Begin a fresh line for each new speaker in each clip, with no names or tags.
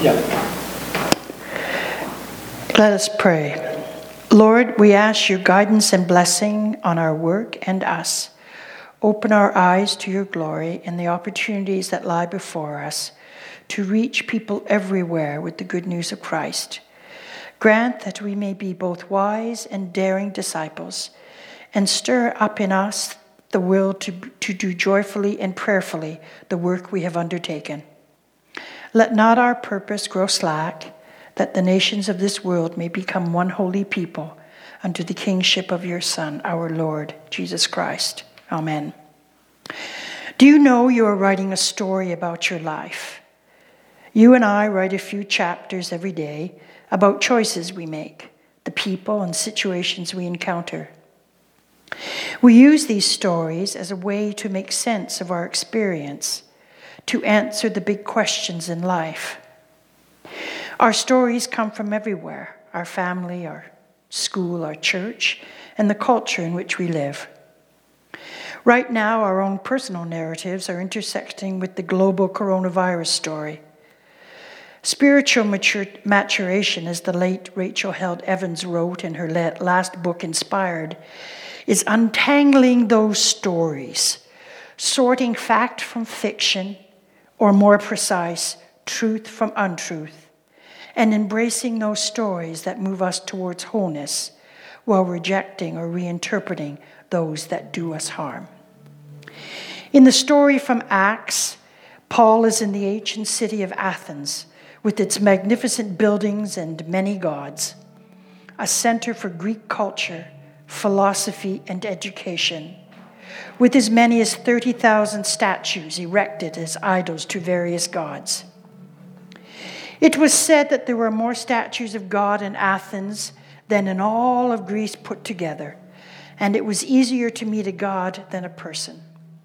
Yeah.
Let us pray. Lord, we ask your guidance and blessing on our work and us. Open our eyes to your glory and the opportunities that lie before us to reach people everywhere with the good news of Christ. Grant that we may be both wise and daring disciples, and stir up in us the will to do joyfully and prayerfully the work we have undertaken. Let not our purpose grow slack, that the nations of this world may become one holy people under the kingship of your Son, our Lord, Jesus Christ. Amen. Do you know you are writing a story about your life? You and I write a few chapters every day about choices we make, the people and situations we encounter. We use these stories as a way to make sense of our experience, to answer the big questions in life. Our stories come from everywhere, our family, our school, our church, and the culture in which we live. Right now, our own personal narratives are intersecting with the global coronavirus story. Spiritual maturation, as the late Rachel Held Evans wrote in her last book, Inspired, is untangling those stories, sorting fact from fiction, or more precise, truth from untruth, and embracing those stories that move us towards wholeness while rejecting or reinterpreting those that do us harm. In the story from Acts, Paul is in the ancient city of Athens with its magnificent buildings and many gods, a center for Greek culture, philosophy, and education, with as many as 30,000 statues erected as idols to various gods. It was said that there were more statues of God in Athens than in all of Greece put together, and it was easier to meet a god than a person.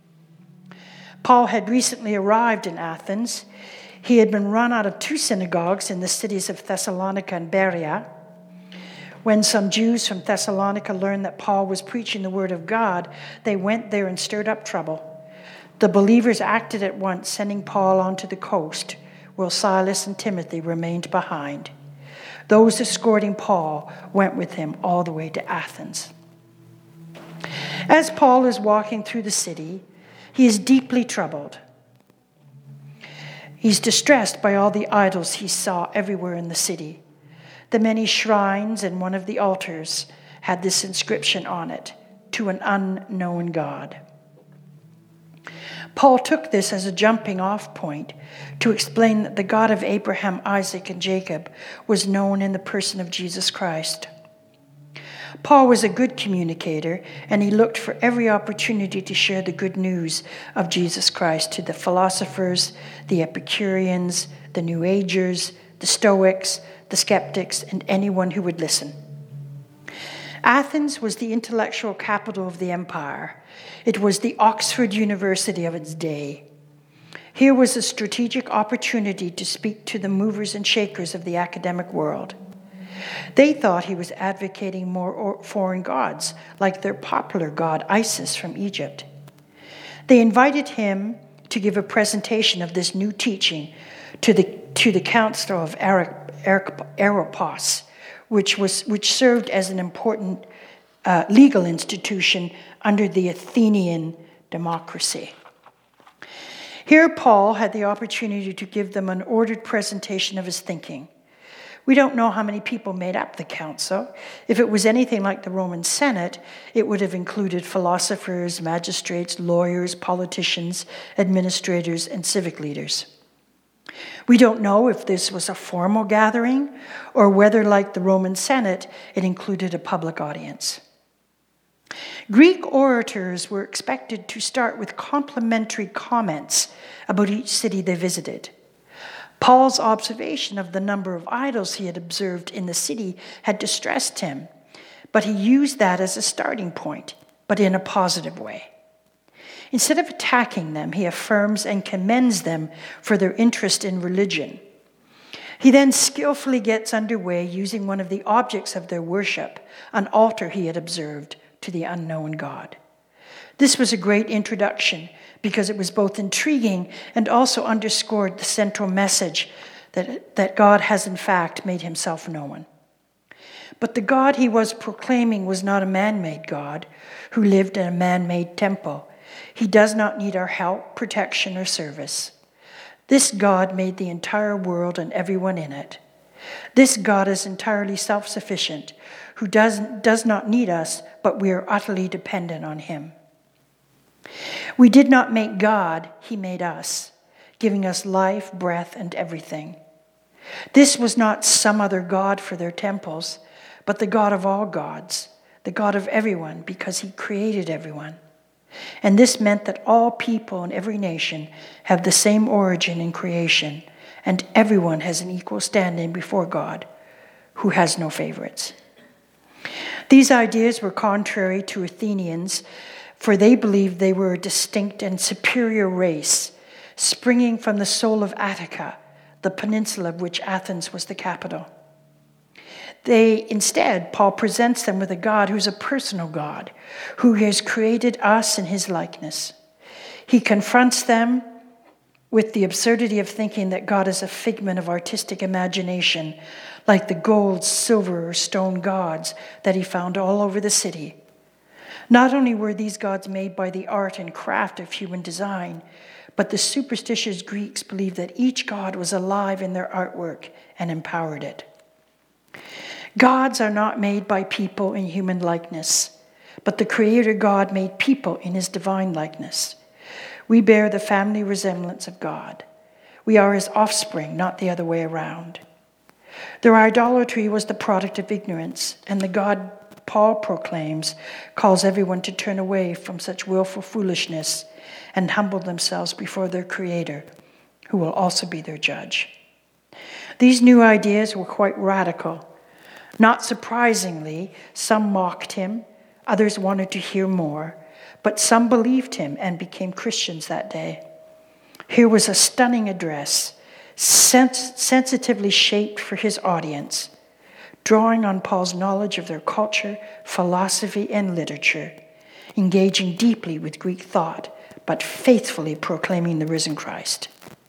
Paul had recently arrived in Athens. He had been run out of 2 synagogues in the cities of Thessalonica and Berea. When some Jews from Thessalonica learned that Paul was preaching the word of God, they went there and stirred up trouble. The believers acted at once, sending Paul onto the coast, while Silas and Timothy remained behind. Those escorting Paul went with him all the way to Athens. As Paul is walking through the city, he is deeply troubled. He's distressed by all the idols he saw everywhere in the city. The many shrines and one of the altars had this inscription on it, "To an unknown God." Paul took this as a jumping off point to explain that the God of Abraham, Isaac, and Jacob was known in the person of Jesus Christ. Paul was a good communicator, and he looked for every opportunity to share the good news of Jesus Christ to the philosophers, the Epicureans, the New Agers, the Stoics, the skeptics, and anyone who would listen. Athens was the intellectual capital of the empire. It was the Oxford University of its day. Here was a strategic opportunity to speak to the movers and shakers of the academic world. They thought he was advocating more foreign gods, like their popular god Isis from Egypt. They invited him to give a presentation of this new teaching to the Council of Areopagus, which served as an important legal institution under the Athenian democracy. Here Paul had the opportunity to give them an ordered presentation of his thinking. We don't know how many people made up the council. If it was anything like the Roman Senate, it would have included philosophers, magistrates, lawyers, politicians, administrators, and civic leaders. We don't know if this was a formal gathering or whether, like the Roman Senate, it included a public audience. Greek orators were expected to start with complimentary comments about each city they visited. Paul's observation of the number of idols he had observed in the city had distressed him, but he used that as a starting point, but in a positive way. Instead of attacking them, he affirms and commends them for their interest in religion. He then skillfully gets underway using one of the objects of their worship, an altar he had observed, to the unknown God. This was a great introduction because it was both intriguing and also underscored the central message that God has in fact made himself known. But the God he was proclaiming was not a man-made God who lived in a man-made temple. He does not need our help, protection, or service. This God made the entire world and everyone in it. This God is entirely self-sufficient, who does not need us, but we are utterly dependent on him. We did not make God, he made us, giving us life, breath, and everything. This was not some other God for their temples, but the God of all gods, the God of everyone, because he created everyone. And this meant that all people in every nation have the same origin in creation, and everyone has an equal standing before God, who has no favorites. These ideas were contrary to Athenians, for they believed they were a distinct and superior race, springing from the soul of Attica, the peninsula of which Athens was the capital. Instead, Paul presents them with a God who's a personal God, who has created us in his likeness. He confronts them with the absurdity of thinking that God is a figment of artistic imagination, like the gold, silver, or stone gods that he found all over the city. Not only were these gods made by the art and craft of human design, but the superstitious Greeks believed that each god was alive in their artwork and empowered it. Gods are not made by people in human likeness, but the Creator God made people in his divine likeness. We bear the family resemblance of God. We are his offspring, not the other way around. Their idolatry was the product of ignorance, and the God Paul proclaims calls everyone to turn away from such willful foolishness and humble themselves before their Creator, who will also be their judge. These new ideas were quite radical. Not surprisingly, some mocked him, others wanted to hear more, but some believed him and became Christians that day. Here was a stunning address, sensitively shaped for his audience, drawing on Paul's knowledge of their culture, philosophy, and literature, engaging deeply with Greek thought, but faithfully proclaiming the risen Christ.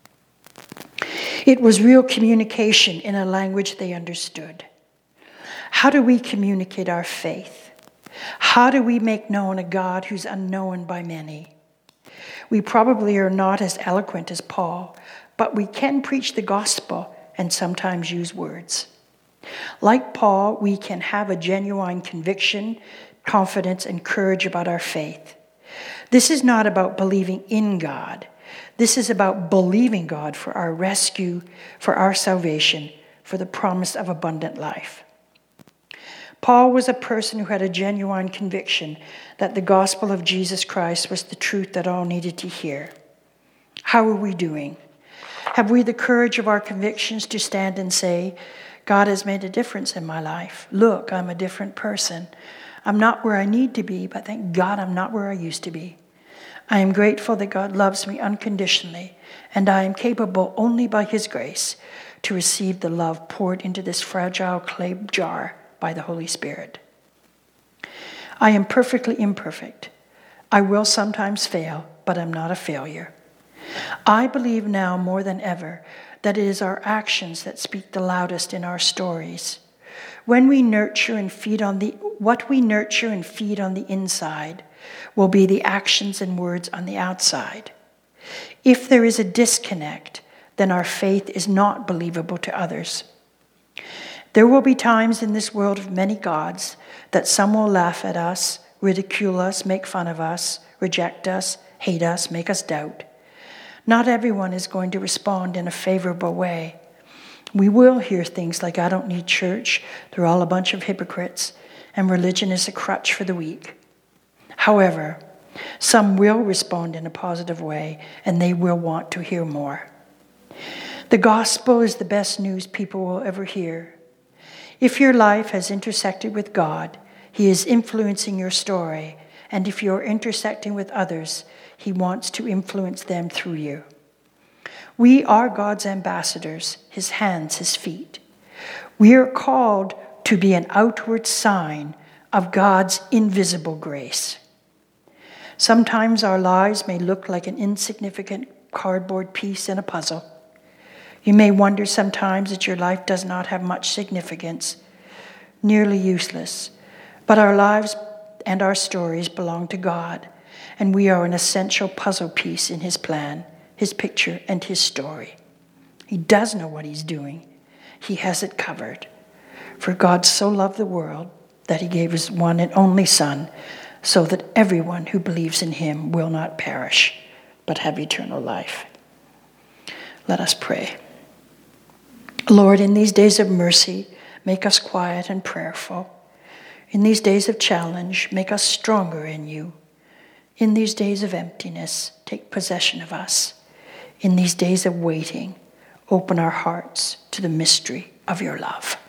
It was real communication in a language they understood. How do we communicate our faith? How do we make known a God who's unknown by many? We probably are not as eloquent as Paul, but we can preach the gospel and sometimes use words. Like Paul, we can have a genuine conviction, confidence, and courage about our faith. This is not about believing in God. This is about believing God for our rescue, for our salvation, for the promise of abundant life. Paul was a person who had a genuine conviction that the gospel of Jesus Christ was the truth that all needed to hear. How are we doing? Have we the courage of our convictions to stand and say, God has made a difference in my life. Look, I'm a different person. I'm not where I need to be, but thank God I'm not where I used to be. I am grateful that God loves me unconditionally, and I am capable only by his grace to receive the love poured into this fragile clay jar by the Holy Spirit. I am perfectly imperfect. I will sometimes fail, but I'm not a failure. I believe now more than ever that it is our actions that speak the loudest in our stories. What we nurture and feed on the inside will be the actions and words on the outside. If there is a disconnect, then our faith is not believable to others. There will be times in this world of many gods that some will laugh at us, ridicule us, make fun of us, reject us, hate us, make us doubt. Not everyone is going to respond in a favorable way. We will hear things like, I don't need church, they're all a bunch of hypocrites, and religion is a crutch for the weak. However, some will respond in a positive way, and they will want to hear more. The gospel is the best news people will ever hear. If your life has intersected with God, he is influencing your story, and if you're intersecting with others, he wants to influence them through you. We are God's ambassadors, his hands, his feet. We are called to be an outward sign of God's invisible grace. Sometimes our lives may look like an insignificant cardboard piece in a puzzle. You may wonder sometimes that your life does not have much significance, nearly useless, but our lives and our stories belong to God, and we are an essential puzzle piece in his plan, his picture, and his story. He does know what he's doing. He has it covered. For God so loved the world that he gave his one and only Son, so that everyone who believes in him will not perish, but have eternal life. Let us pray. Lord, in these days of mercy, make us quiet and prayerful. In these days of challenge, make us stronger in you. In these days of emptiness, take possession of us. In these days of waiting, open our hearts to the mystery of your love.